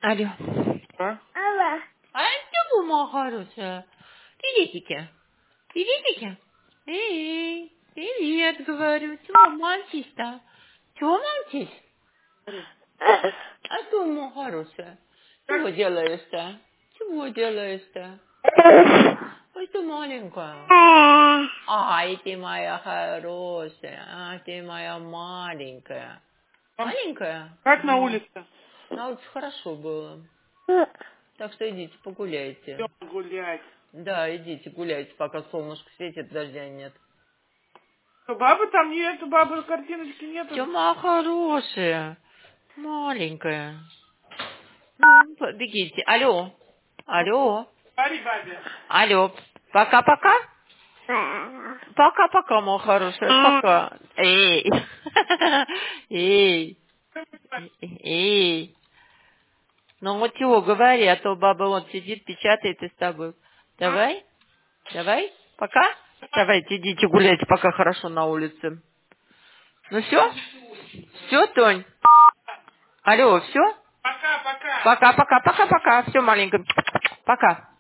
Алло. А? А что моя хорошая? Приветики. Приветики. Эй, привет, говорю. Чего молчишь-то? Чего молчишь? А что, моя хорошая? Чего делаешь-то? Чего делаешь-то? Ой, ты маленькая. Ай, ты моя хорошая. А, ты моя маленькая. Маленькая? Как на улице? На улице хорошо было. Так что идите погуляйте. Идем гулять. Да, идите гуляйте, пока солнышко светит, дождя нет. Что, бабы там нету, бабы картиночки нету. Все, моя хорошая. Маленькая. Ну, бегите. Алло. Алло. Говори бабе. Алло. Пока-пока. Пока-пока, моя хорошая. Пока. Эй. Эй. Эй. Ну вот чего, говори, а то баба вот сидит, печатает и с тобой. Давай. Давай. Пока. Давайте идите гуляйте, пока хорошо на улице. Ну все? Все, Тонь? Алло, все? Пока-пока. Пока-пока, пока-пока. Все, маленько. Пока.